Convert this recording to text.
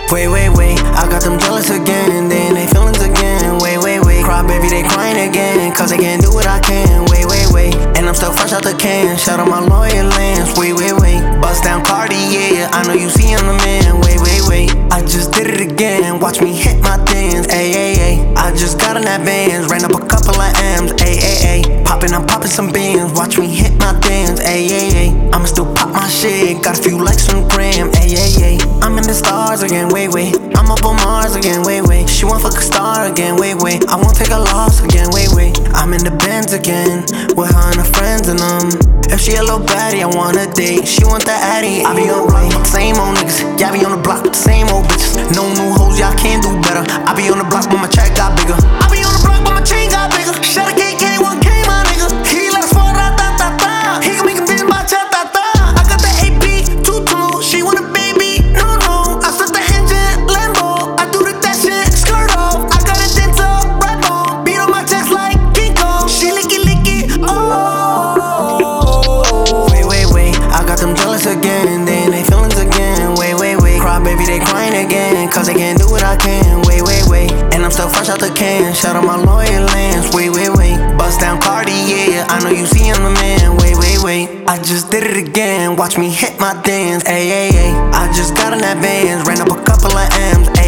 Wait, wait, wait, I got them jealous again, they in they feelings again. Wait, wait, wait, cry baby, they crying again, cause they can't do what I can. Wait, wait, wait, and I'm still fresh out the can. Shout out my loyal lands. Wait, wait, wait, bust down Cardi, yeah, I know you see I'm the man. Wait, wait, wait, I just did it again, watch me hit my dance. Ayy, ayy, ayy, I just got in that bands, ran up a couple of M's. Ayy, ayy, ayy, I'm popping some beans, watch me hit my dance. Ayy, ayy, ayy, I'ma still pop my shit, got a few likes on the gram. Ayy, ayy, ayy, I'm in the stars again. Wait, wait, I'm up on Mars again. Wait, wait, she want fuck a star again. Wait, wait, I won't take a loss again. Wait, wait, I'm in the Benz again with her and her friends and if she a little baddie, I want a date. She want the addy. I be on the block, same old niggas. Yeah, I be on the block with the same old bitches. No new hoes, y'all can't do better. I be on the block, but my track got bigger. I be on the block, but my chain got bigger. Shot a KK, 1K, my nigga. He let us fall, da-da-da-da. He can make a bitch my cha-da-da. I got the AP, tutu. She want a baby, no. I set the engine, Lambo. I do the that shit, skirt off. I got a dental, red bone. Beat on my chest like King Kong. She licky, oh. I got them jealous again, they in they feelings again. Wait, wait, wait, cry baby, they crying again, cause they can't do what I can. Wait, wait, wait, and I'm still fresh out the can. Shout out my loyal lands. Wait, wait, wait, bust down Cardi, yeah, I know you see I'm the man. Wait, wait, wait, I just did it again, watch me hit my dance. Ayy, ayy, ayy, I just got in that bands, ran up a couple of M's.